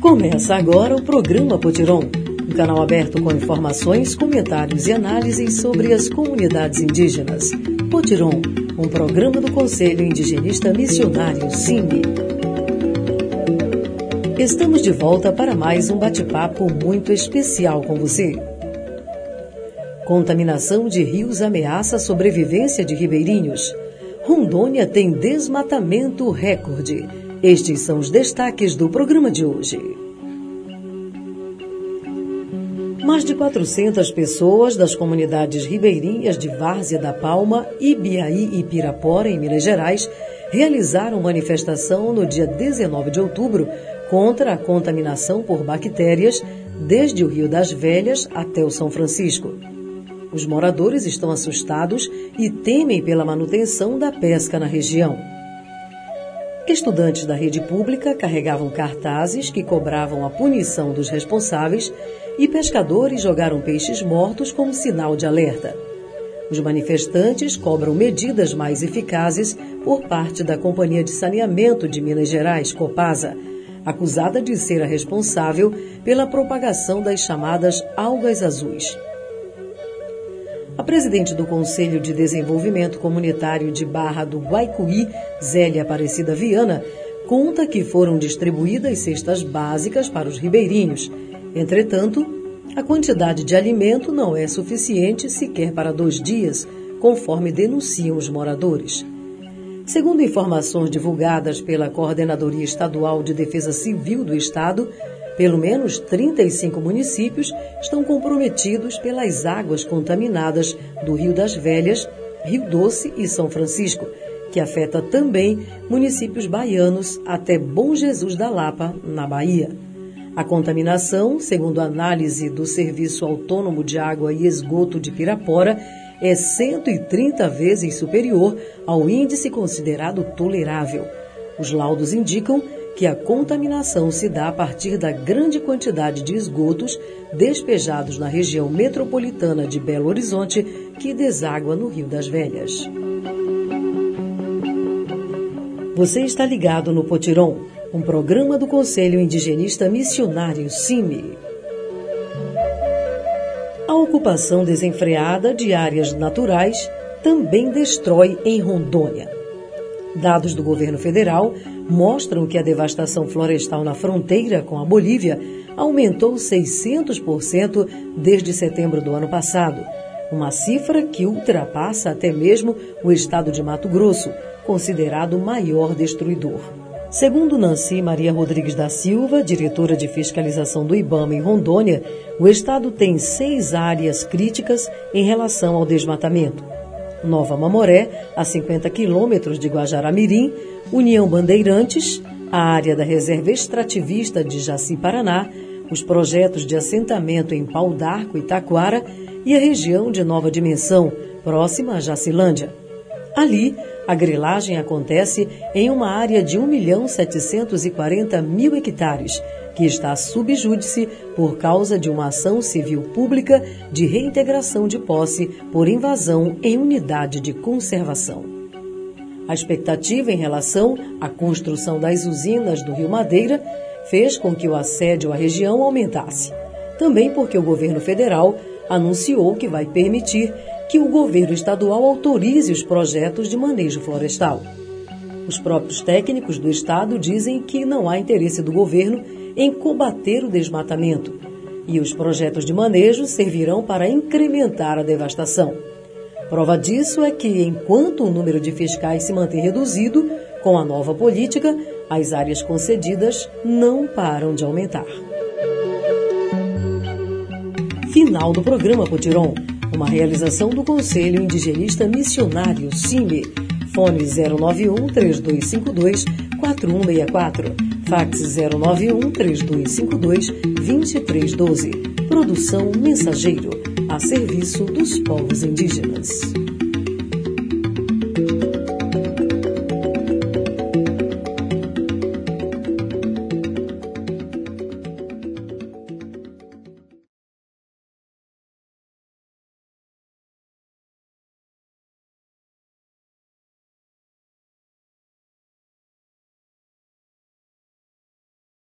Começa agora o programa Potiron, um canal aberto com informações, comentários e análises sobre as comunidades indígenas. Potiron, um programa do Conselho Indigenista Missionário, CIMI. Estamos de volta para mais um bate-papo muito especial com você. Contaminação de rios ameaça a sobrevivência de ribeirinhos. Rondônia tem desmatamento recorde. Estes são os destaques do programa de hoje. Mais de 400 pessoas das comunidades ribeirinhas de Várzea da Palma, Ibiaí e Pirapora, em Minas Gerais, realizaram manifestação no dia 19 de outubro contra a contaminação por bactérias desde o Rio das Velhas até o São Francisco. Os moradores estão assustados e temem pela manutenção da pesca na região. Estudantes da rede pública carregavam cartazes que cobravam a punição dos responsáveis e pescadores jogaram peixes mortos como sinal de alerta. Os manifestantes cobram medidas mais eficazes por parte da Companhia de Saneamento de Minas Gerais, Copasa, acusada de ser a responsável pela propagação das chamadas algas azuis. A presidente do Conselho de Desenvolvimento Comunitário de Barra do Guaicuí, Zélia Aparecida Viana, conta que foram distribuídas cestas básicas para os ribeirinhos. Entretanto, a quantidade de alimento não é suficiente sequer para 2 dias, conforme denunciam os moradores. Segundo informações divulgadas pela Coordenadoria Estadual de Defesa Civil do Estado, pelo menos 35 municípios estão comprometidos pelas águas contaminadas do Rio das Velhas, Rio Doce e São Francisco, que afeta também municípios baianos até Bom Jesus da Lapa, na Bahia. A contaminação, segundo a análise do Serviço Autônomo de Água e Esgoto de Pirapora, é 130 vezes superior ao índice considerado tolerável. Os laudos indicam que a contaminação se dá a partir da grande quantidade de esgotos despejados na região metropolitana de Belo Horizonte, que deságua no Rio das Velhas. Você está ligado no Potiron, um programa do Conselho Indigenista Missionário, CIMI. A ocupação desenfreada de áreas naturais também destrói em Rondônia. Dados do governo federal mostram que a devastação florestal na fronteira com a Bolívia aumentou 600% desde setembro do ano passado, uma cifra que ultrapassa até mesmo o estado de Mato Grosso, considerado o maior destruidor. Segundo Nancy Maria Rodrigues da Silva, diretora de fiscalização do IBAMA em Rondônia, o estado tem 6 áreas críticas em relação ao desmatamento: Nova Mamoré, a 50 quilômetros de Guajará-Mirim, União Bandeirantes, a área da Reserva Extrativista de Jaci-Paraná, os projetos de assentamento em Pau d'Arco e Taquara e a região de Nova Dimensão, próxima a Jacilândia. Ali, a grilagem acontece em uma área de 1.740.000 hectares, que está sob júdice por causa de uma ação civil pública de reintegração de posse por invasão em unidade de conservação. A expectativa em relação à construção das usinas do Rio Madeira fez com que o assédio à região aumentasse. Também porque o governo federal anunciou que vai permitir que o governo estadual autorize os projetos de manejo florestal. Os próprios técnicos do estado dizem que não há interesse do governo em combater o desmatamento, e os projetos de manejo servirão para incrementar a devastação. Prova disso é que, enquanto o número de fiscais se mantém reduzido, com a nova política, as áreas concedidas não param de aumentar. Final do programa Potiron, uma realização do Conselho Indigenista Missionário, CIMI. Fone 091-3252-4164. Fax 091-3252-2312. Produção Mensageiro, a serviço dos povos indígenas.